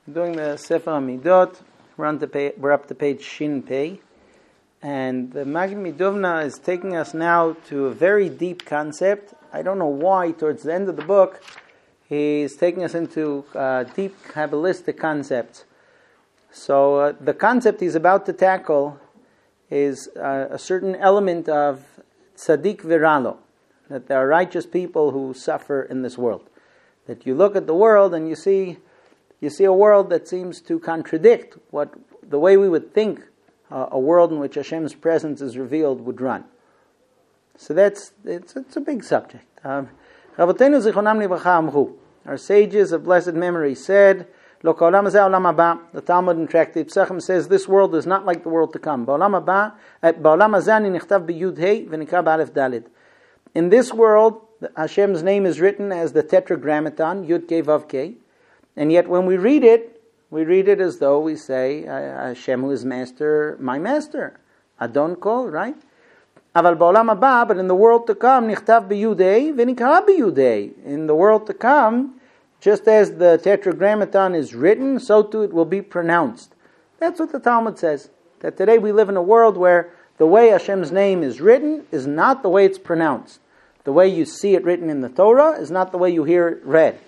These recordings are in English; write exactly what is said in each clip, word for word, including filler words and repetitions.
doing the Sefer Hamidot. We're, on to pay, we're up to page Shin Pei. And the Maggid Midovna is taking us now to a very deep concept. I don't know why, towards the end of the book, he's taking us into uh, deep Kabbalistic concepts. So uh, the concept he's about to tackle is uh, a certain element of tzaddik viralo, that there are righteous people who suffer in this world. That you look at the world and you see you see a world that seems to contradict what the way we would think uh, a world in which Hashem's presence is revealed would run. So that's it's, it's a big subject. Um, Rabotenu zichronam livracha amru. Our sages of blessed memory said, Lo ka'olam hazeh olam haba. The Talmud in Tractate Pesachim says this world is not like the world to come. Ba'olam haba, ba'olam hazeh ani nichtav b'yud hei v'nikra b'alef dalid. In this world, Hashem's name is written as the Tetragrammaton, Yud Kei Vav Kei, and yet when we read it, we read it as though we say, Hashem who is master, my master, Adon Kol, right? Aval ba'olam haba, but in the world to come, nichtav b'yud hei v'nikra b'yud hei. In the world to come, just as the Tetragrammaton is written, so too it will be pronounced. That's what the Talmud says. That today we live in a world where the way Hashem's name is written is not the way it's pronounced. The way you see it written in the Torah is not the way you hear it read.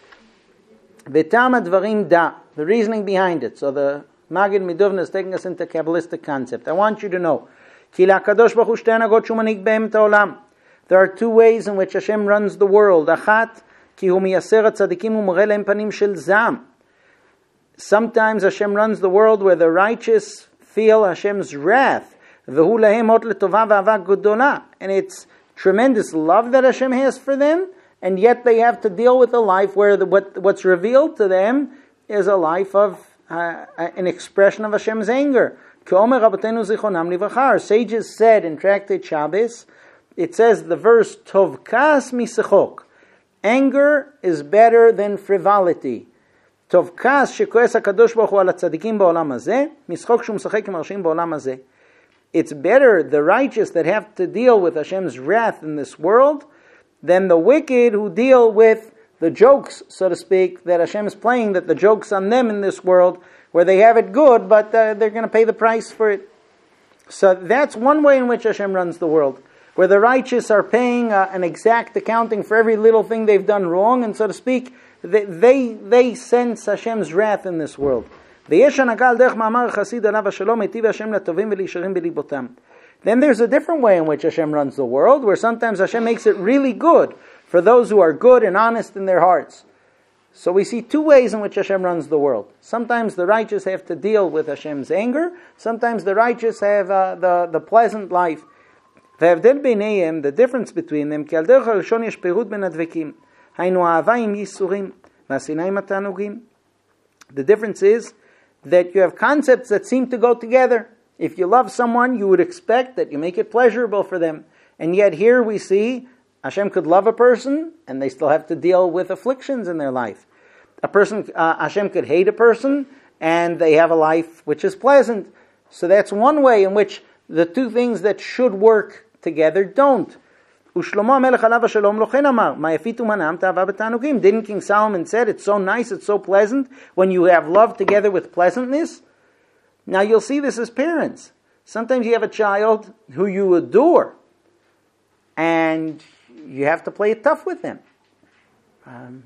V'tam advarim da, the reasoning behind it. So the Maggid Midovna is taking us into a Kabbalistic concept. I want you to know, Ki la'kadosh baruch hu shtei hanagot shu manig behem et ha'olam. There are two ways in which Hashem runs the world. Achat, ki hu miyaser hatzadikim u'moreh lehem panim shel zam. Sometimes Hashem runs the world where the righteous feel Hashem's wrath. V'hu lahem hot letova v'ava gedola. And it's tremendous love that Hashem has for them, and yet they have to deal with a life where the, what, what's revealed to them is a life of uh, an expression of Hashem's anger. Our sages said in Tractate Shabbos, it says the verse Tovkas misechok. Anger is better than frivolity. Tovkas shekoes hakadosh baruch hu al tzadikim ba'olam hazeh, mischok shu meshachek im harshim ba'olam hazeh. It's better the righteous that have to deal with Hashem's wrath in this world than the wicked who deal with the jokes, so to speak, that Hashem is playing, that the joke's on them in this world, where they have it good, but uh, they're going to pay the price for it. So that's one way in which Hashem runs the world, where the righteous are paying uh, an exact accounting for every little thing they've done wrong, and so to speak, they they, they sense Hashem's wrath in this world. Then there's a different way in which Hashem runs the world, where sometimes Hashem makes it really good for those who are good and honest in their hearts. So we see two ways in which Hashem runs the world. Sometimes the righteous have to deal with Hashem's anger. Sometimes the righteous have uh, the, the pleasant life. The difference between them, the difference is that you have concepts that seem to go together. If you love someone, you would expect that you make it pleasurable for them. And yet here we see Hashem could love a person and they still have to deal with afflictions in their life. A person, uh, Hashem could hate a person and they have a life which is pleasant. So that's one way in which the two things that should work together don't. Didn't King Solomon said it's so nice, it's so pleasant when you have love together with pleasantness? Now you'll see this as parents. Sometimes you have a child who you adore and you have to play it tough with them. Um,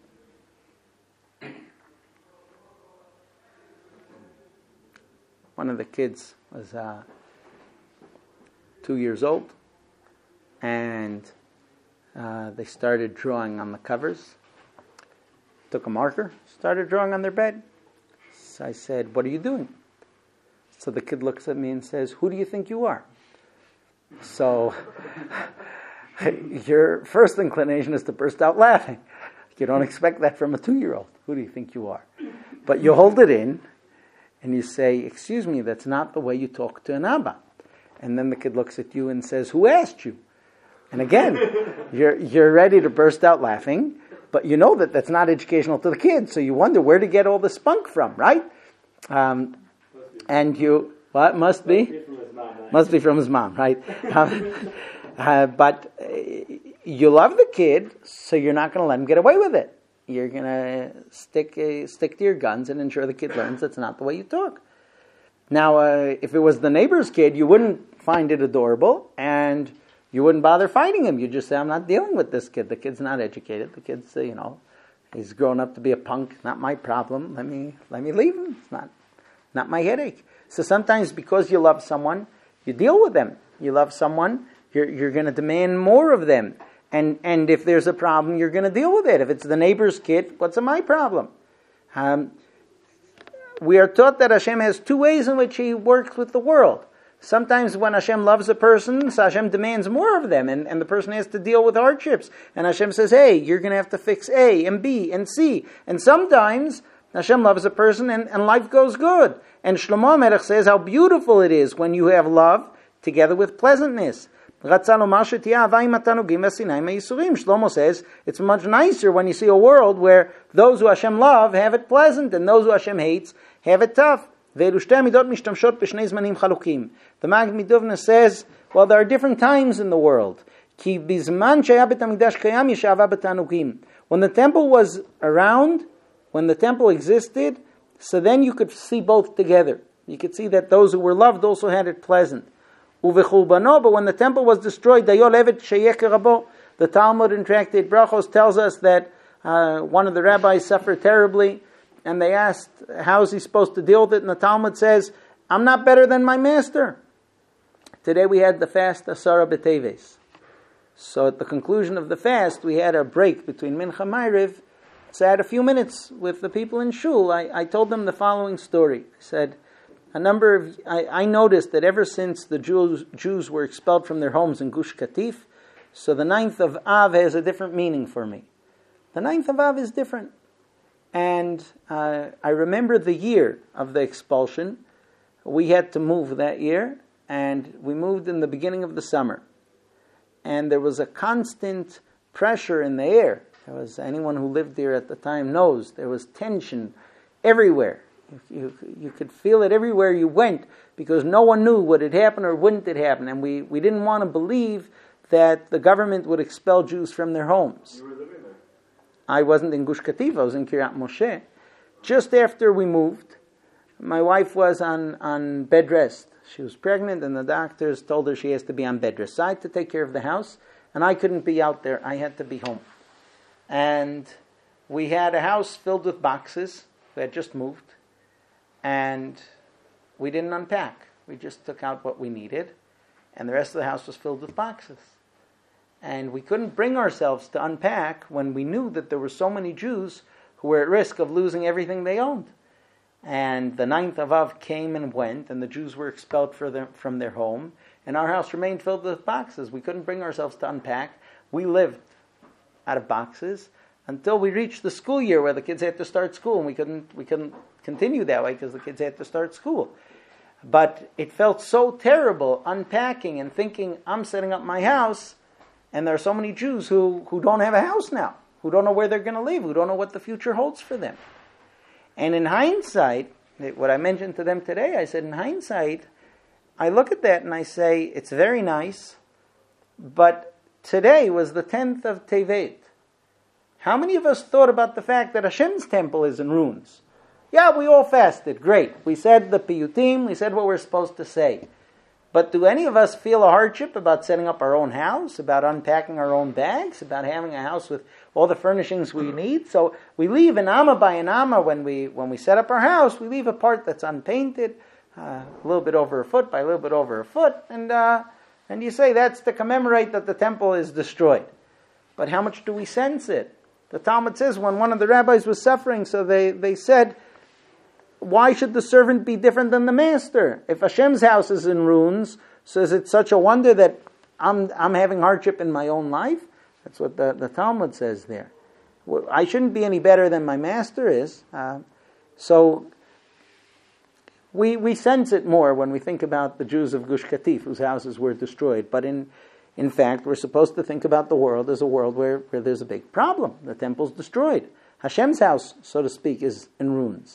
one of the kids was uh, two years old. And uh, they started drawing on the covers. Took a marker, started drawing on their bed. So I said, "What are you doing?" So the kid looks at me and says, "Who do you think you are?" So your first inclination is to burst out laughing. You don't expect that from a two-year-old. Who do you think you are? But you hold it in and you say, "Excuse me, that's not the way you talk to an Abba." And then the kid looks at you and says, "Who asked you?" And again, you're you're ready to burst out laughing, but you know that that's not educational to the kids, so you wonder where to get all the spunk from, right? Um, and you, what, must be? Must be from his mom, right? Must be from his mom, right? um, uh, but uh, you love the kid, so you're not going to let him get away with it. you're going to stick uh, stick to your guns and ensure the kid learns that's not the way you talk. Now, uh, if it was the neighbor's kid, you wouldn't find it adorable, and you wouldn't bother fighting him. You'd just say, I'm not dealing with this kid. The kid's not educated. The kid's, uh, you know, he's grown up to be a punk. Not my problem. Let me let me leave him. It's not, not my headache. So sometimes because you love someone, you deal with them. You love someone, you're, you're going to demand more of them. And and if there's a problem, you're going to deal with it. If it's the neighbor's kid, what's my problem? Um, we are taught that Hashem has two ways in which He works with the world. Sometimes when Hashem loves a person, so Hashem demands more of them, and, and the person has to deal with hardships. And Hashem says, hey, you're going to have to fix A and B and C. And sometimes Hashem loves a person and, and life goes good. And Shlomo HaMelech says how beautiful it is when you have love together with pleasantness. Shlomo says it's much nicer when you see a world where those who Hashem love have it pleasant and those who Hashem hates have it tough. The Maggid Midovna says, well, there are different times in the world. When the temple was around, when the temple existed, so then you could see both together. You could see that those who were loved also had it pleasant. But when the temple was destroyed, the Talmud in Tractate Brachos tells us that uh, one of the rabbis suffered terribly, and they asked, how is he supposed to deal with it? And the Talmud says, I'm not better than my master. Today we had the fast Asara B'Teves. So at the conclusion of the fast, we had a break between Mincha and Ma'ariv. So I had a few minutes with the people in Shul. I, I told them the following story. I said, a number of, I, I noticed that ever since the Jews, Jews were expelled from their homes in Gush Katif, so the ninth of Av has a different meaning for me. The ninth of Av is different. And uh, I remember the year of the expulsion. We had to move that year, and we moved in the beginning of the summer. And there was a constant pressure in the air. There was, anyone who lived there at the time knows, there was tension everywhere. You, you, you could feel it everywhere you went, because no one knew would it happen or wouldn't it happen. And we, we didn't want to believe that the government would expel Jews from their homes. You were living there. I wasn't in Gush Katif, I was in Kiryat Moshe. Just after we moved, my wife was on, on bed rest. She was pregnant, and the doctors told her she has to be on bed rest. So I had to take care of the house, and I couldn't be out there. I had to be home. And we had a house filled with boxes. We had just moved. And we didn't unpack. We just took out what we needed. And the rest of the house was filled with boxes. And we couldn't bring ourselves to unpack when we knew that there were so many Jews who were at risk of losing everything they owned. And the ninth of Av came and went, and the Jews were expelled for their, from their home, and our house remained filled with boxes. We couldn't bring ourselves to unpack. We lived out of boxes until we reached the school year where the kids had to start school, and we couldn't we couldn't continue that way because the kids had to start school. But it felt so terrible unpacking and thinking, I'm setting up my house, and there are so many Jews who, who don't have a house now, who don't know where they're going to live, who don't know what the future holds for them. And in hindsight, what I mentioned to them today, I said, in hindsight, I look at that and I say, it's very nice, but today was the tenth of Tevet. How many of us thought about the fact that Hashem's temple is in ruins? Yeah, we all fasted, great. We said the piyutim, we said what we're supposed to say. But do any of us feel a hardship about setting up our own house, about unpacking our own bags, about having a house with all the furnishings we need? So we leave an amma by an amma when we when we set up our house. We leave a part that's unpainted, uh, a little bit over a foot by a little bit over a foot, and uh, and you say that's to commemorate that the temple is destroyed. But how much do we sense it? The Talmud says when one of the rabbis was suffering, so they, they said, why should the servant be different than the master? If Hashem's house is in ruins, so is it such a wonder that I'm I'm having hardship in my own life? That's what the, the Talmud says there. Well, I shouldn't be any better than my master is. Uh, so we we sense it more when we think about the Jews of Gush Katif, whose houses were destroyed. But in in fact, we're supposed to think about the world as a world where, where there's a big problem. The temple's destroyed. Hashem's house, so to speak, is in ruins.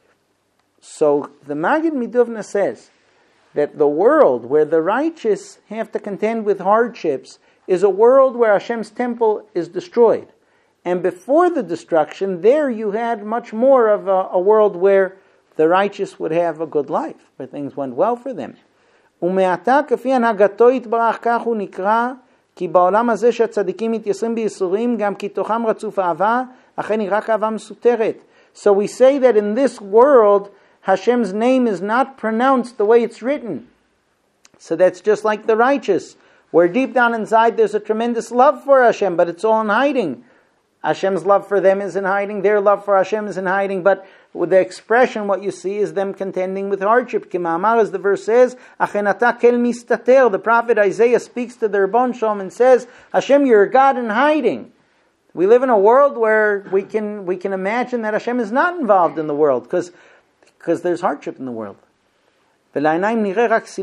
So the Maggid Midovna says that the world where the righteous have to contend with hardships is a world where Hashem's temple is destroyed. And before the destruction, there you had much more of a, a world where the righteous would have a good life, where things went well for them. ומעתה כפי הנהגתו יתברך כך הוא נקרא, כי בעולם הזה שהצדיקים מתייסרים בייסורים, גם כי תוכם רצוף אהבה, אכן היא רק אהבה מסותרת. So we say that in this world, Hashem's name is not pronounced the way it's written. So that's just like the righteous, where deep down inside there's a tremendous love for Hashem, but it's all in hiding. Hashem's love for them is in hiding, their love for Hashem is in hiding, but with the expression, what you see is them contending with hardship. Kimamar, as the verse says, Achenata kel mistater. The prophet Isaiah speaks to the Ribbon Shalom and says, Hashem, you're a God in hiding. We live in a world where we can we can imagine that Hashem is not involved in the world, because because there's hardship in the world. So that's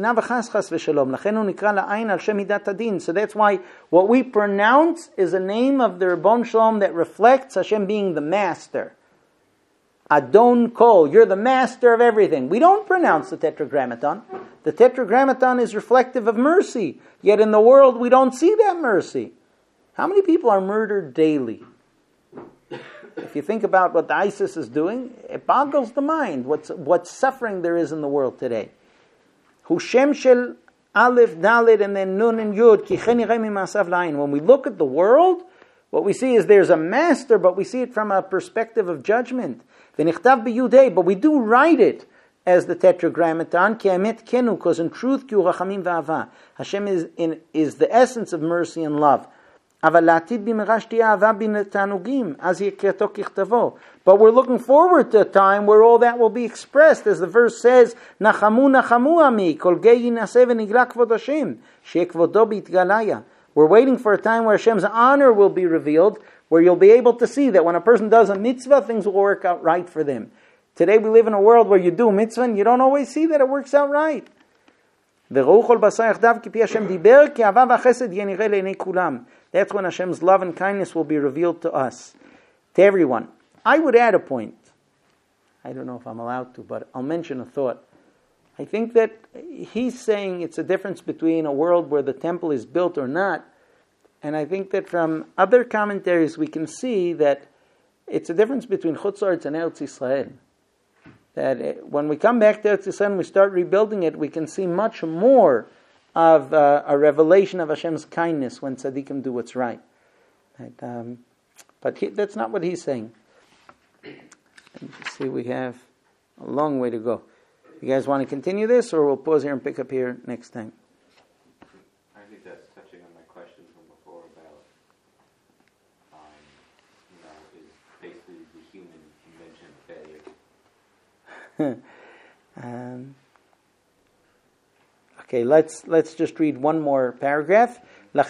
why what we pronounce is a name of the Ribbon Shalom that reflects Hashem being the master. Adon Kol, you're the master of everything. We don't pronounce the Tetragrammaton. The Tetragrammaton is reflective of mercy. Yet in the world we don't see that mercy. How many people are murdered daily? If you think about what the ISIS is doing, it boggles the mind what's, what suffering there is in the world today. Hushem shel Aleph, Dalet, and then Nun and Yud, ki chen yirei mima'asav la'ayin. When we look at the world, what we see is there's a master, but we see it from a perspective of judgment. V'nichtav b'yudei, but we do write it as the Tetragrammaton, ki emet kenu, because in truth, ki hu rachamim v'ava. Hashem is, in, is the essence of mercy and love. But we're looking forward to a time where all that will be expressed, as the verse says, Nachamu nachamu ami, kol gei yinaseh v'nigla kvod Hashem, she'eh kvodo b'itgalaya. We're waiting for a time where Hashem's honor will be revealed, where you'll be able to see that when a person does a mitzvah, things will work out right for them. Today we live in a world where you do a mitzvah and you don't always see that it works out right. That's when Hashem's love and kindness will be revealed to us, to everyone. I would add a point. I don't know if I'm allowed to, but I'll mention a thought. I think that he's saying it's a difference between a world where the temple is built or not, and I think that from other commentaries we can see that it's a difference between Chutz La'aretz and Eretz Yisrael. That when we come back to Eretz Yisrael and we start rebuilding it, we can see much more of uh, a revelation of Hashem's kindness when tzaddikim do what's right. right? Um, but he, that's not what he's saying. And you see, we have a long way to go. You guys want to continue this, or we'll pause here and pick up here next time? I think that's touching on my question from before about, um, you know, is basically the human invention of failure. um, Okay, let's let's just read one more paragraph. That's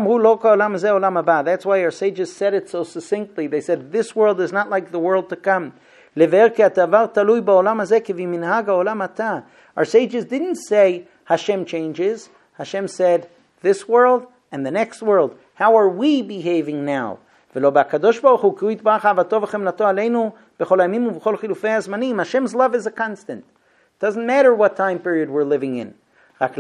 why our sages said it so succinctly. They said, this world is not like the world to come. Our sages didn't say Hashem changes. Hashem said, this world and the next world. How are we behaving now? Hashem's love is a constant. Doesn't matter what time period we're living in. But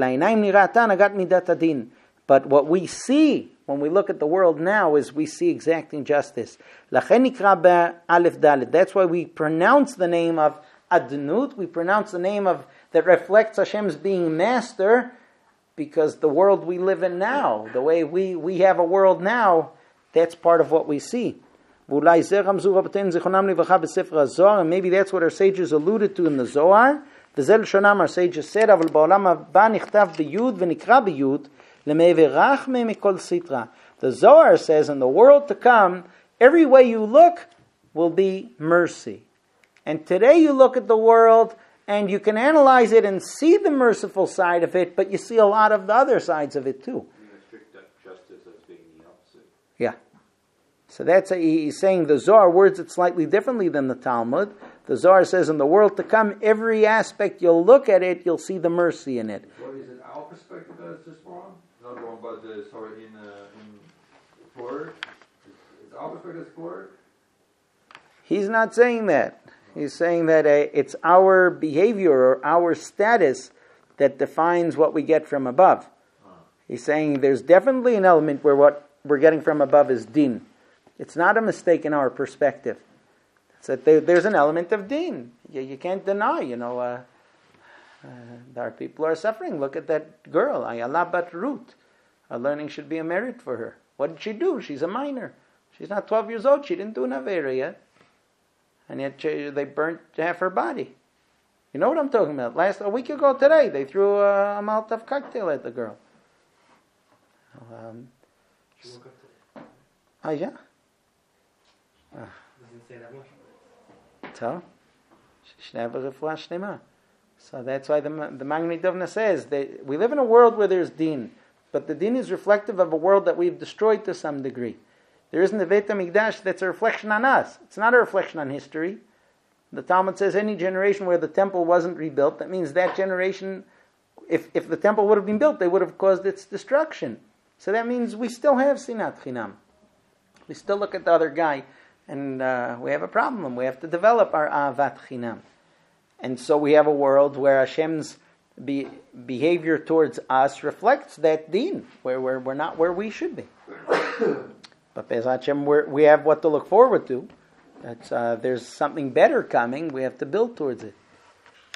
what we see when we look at the world now is we see exacting justice. That's why we pronounce the name of Adnut, we pronounce the name of that reflects Hashem's being master, because the world we live in now, the way we, we have a world now, that's part of what we see. And maybe that's what our sages alluded to in the Zohar. V'zel shonam, our sages said, "Aval ba'olam haba nichtav b'yud v'nikra b'yud leme'verach me mikol sitra." The Zohar says, in the world to come, every way you look will be mercy. And today you look at the world and you can analyze it and see the merciful side of it, but you see a lot of the other sides of it too. Strict justice as being the opposite. Yeah. So that's a, he's saying the Zohar words it slightly differently than the Talmud. The Zohar says in the world to come, every aspect you'll look at it, you'll see the mercy in it. So is it our perspective that is just wrong? Not wrong, but the story in uh, in Torah? Is our perspective correct? He's not saying that. He's saying that uh, it's our behavior or our status that defines what we get from above. Uh-huh. He's saying there's definitely an element where what we're getting from above is din. It's not a mistake in our perspective. It's that there, there's an element of deen. You, you can't deny, you know, uh, uh, our people are suffering. Look at that girl, Ayala Bat Ruth. Our learning should be a merit for her. What did she do? She's a minor. She's not twelve years old. She didn't do an Avera yet. And yet she, they burnt half her body. You know what I'm talking about? Last a week ago today, they threw a, a Molotov cocktail at the girl. Um, She woke up today. oh yeah. Uh, Doesn't say that much. so, she should have a refuah shlema. So that's why the the Magen Dovna says that we live in a world where there's din, but the din is reflective of a world that we've destroyed to some degree. There isn't a Beit HaMikdash that's a reflection on us. It's not a reflection on history. The Talmud says any generation where the temple wasn't rebuilt, that means that generation, if, if the temple would have been built, they would have caused its destruction. So that means we still have Sinat Chinam. We still look at the other guy, and uh, we have a problem. We have to develop our Ahavat Chinam. And so we have a world where Hashem's be, behavior towards us reflects that deen, where we're, we're not where we should be. But Be'ez Hashem, we're, we have what to look forward to. That's, uh, there's something better coming. We have to build towards it.